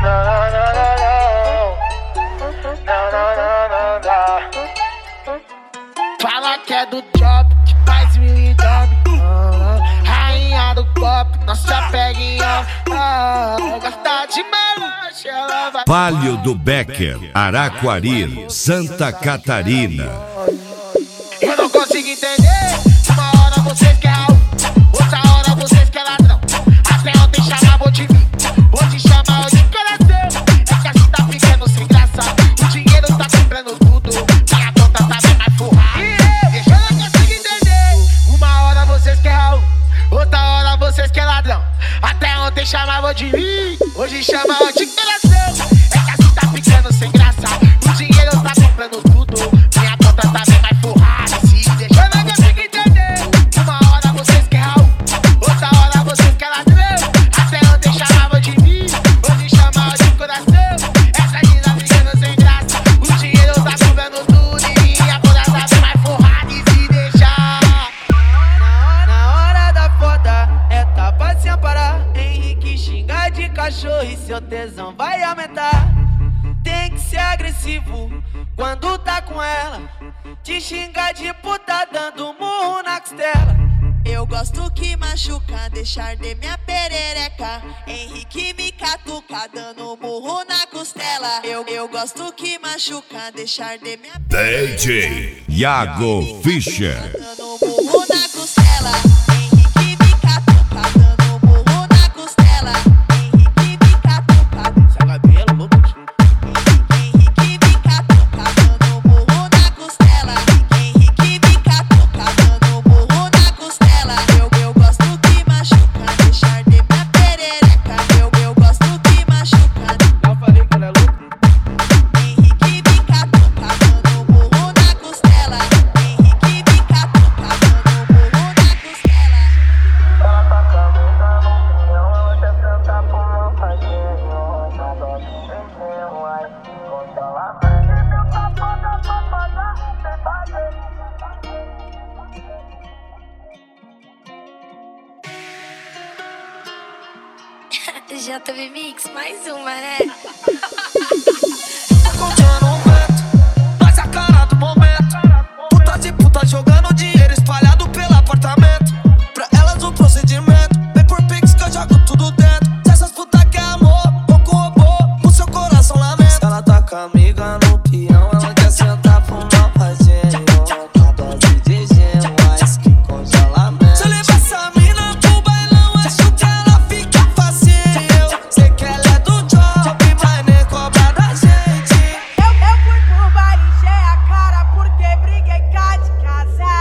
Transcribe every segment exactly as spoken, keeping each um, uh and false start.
Fala que é do job, que faz mil e job. Rainha do pop, nossa peguinha. Gosta de melange, ela vai. Palio do Becker, Araquari, Santa Catarina. Eu não consigo entender. Uma hora vocês querem algo, outra hora vocês querem ladrão. Até ontem chamavam de mim, hoje chamam de coração. É que assim tá ficando sem graça. O dinheiro tá comprando tudo, minha conta tá bem mais forrada. Eu não consigo entender. Uma hora vocês querem algo, outra hora vocês querem ladrão. Até ontem chamavam de mim, hoje chamam de coração. É que assim tá ficando sem graça. O dinheiro tá comprando tudo, minha conta tá bem mais forrada. Se deixa, eu não consigo entender. Uma hora vocês querem algo, outra hora vocês querem ladrão. Até ontem chamavam de mim, hoje chamam de coração. Essa mina ficando sem graça. O dinheiro tá comprando tudo e minha conta tá bem mais forrada. E se deixar, na hora da foda é tapa sem parar. Henrique xinga de cachorro e seu tesão vai aumentar. Tem que ser agressivo quando tá com ela. Te xinga de puta dando murro na costela. Eu gosto que machuca, deixar de minha perereca. Henrique me catuca, dando murro na costela. Eu, eu gosto que machuca, deixar de minha D J Iago Fischer. dando murro na costela. Henrique me catuca, dando murro na costela. Henrique me catuca, Seu cabelo, louco. Henrique me catuca, dando murro na costela. Henrique me catuca, dando murro na costela. Eu, eu gosto que machuca, deixar de minha perereca. Eu, eu gosto que machuca. Já falei que ela é louca. Henrique me catuca, dando murro na costela. Henrique me catuca, dando murro na costela. J V Mix, mais uma, né? Contando um vento, nós a cara do momento. Puta de puta jogando dinheiro espalhado pelo apartamento. Pra elas o procedimento, vem por pix que eu jogo tudo dentro. Se essas puta quer amor, pouco robô, o seu coração lamenta. Se ela tá com a amiga no peão, ela quer sentar pro mal fazer. Uma dose de gelo, mas que congelamento. Se eu levar essa mina pro bailão, acho que ela fica facinho. Sei que ela é do job, mas nem cobra da gente. Eu, eu fui pro bar, encher a cara porque briguei cá de casa.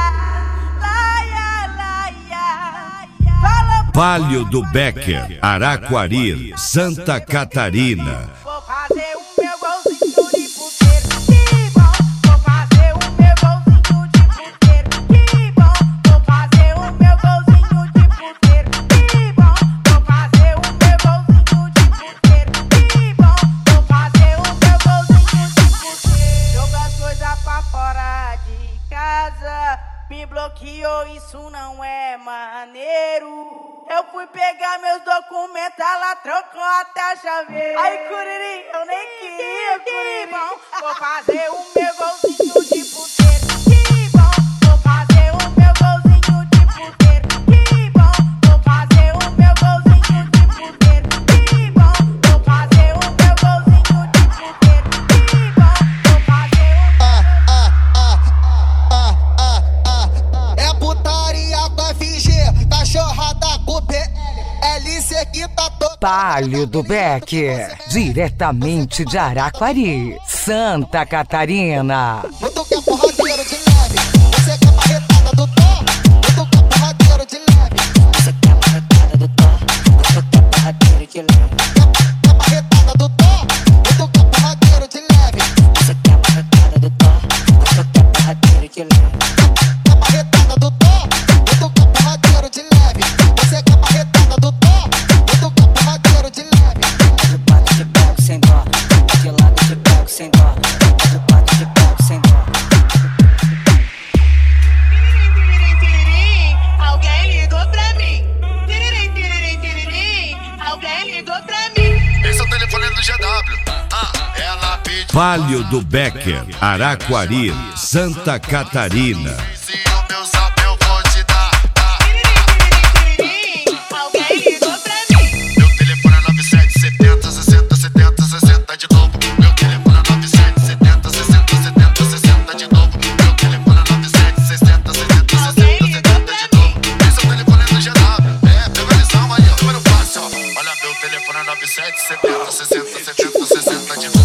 Laia, laia. Fala Palio do Becker, Araquari, Santa Catarina. vou fazer o meu golzinho de puteiro. Que bom, vou fazer o meu golzinho de puteiro. Que bom, vou fazer o meu golzinho de puteiro. Que bom, vou fazer o meu golzinho de puteiro. Que bom, vou fazer o meu golzinho de puteiro. Joga as coisas pra fora de casa. Me bloqueou, isso não é maneiro. Eu fui pegar meus documentos, ela trocou até a chaveira. Ai, Curirim, eu nem queria, Curirim. Bom, vou fazer o meu golzinho de puteiro. Que bom, vou fazer o meu golzinho de puteiro. Que bom, vou fazer o meu golzinho de puteiro. Que bom, vou fazer o meu golzinho de puteiro. Que bom, vou fazer o Ah, ah, ah, ah, ah, ah. É putaria com F G, cachorrada com P L C que tá todo. Palio do Becker, diretamente de Araquari, Santa Catarina. Muito que é porradeiro de leve, você que é marretada do tom. Muito que é porradeiro de leve, você que é marretada do tom. Muito que é porradeiro de leve, é marretada do tom. Muito que é porradeiro de leve, você que é marretada do tom. Muito que é porradeiro de leve, é marretada do tom. Muito que é porradeiro de leve, você que é marretada do tom. Muito que é porradeiro de leve. De lado de pego sem dó, de lado de pego sem dó, de lado de pego sem dó. G W. Ah, ela pediu. Palio do Becker, Araquari, Santa Catarina. Se o meu zap eu vou te dar. Alguém ligou pra mim. Meu telefone é nove sete setenta sessenta setenta sessenta de novo. Meu telefone é nove sete setenta sessenta setenta sessenta de novo. Meu telefone é nove sete sessenta sessenta sessenta setenta de novo. Esse é o telefone do G W. É, pega a lição aí, ó. Número fácil, ó. Olha, meu telefone é nove sete setenta sessenta setenta sessenta de novo.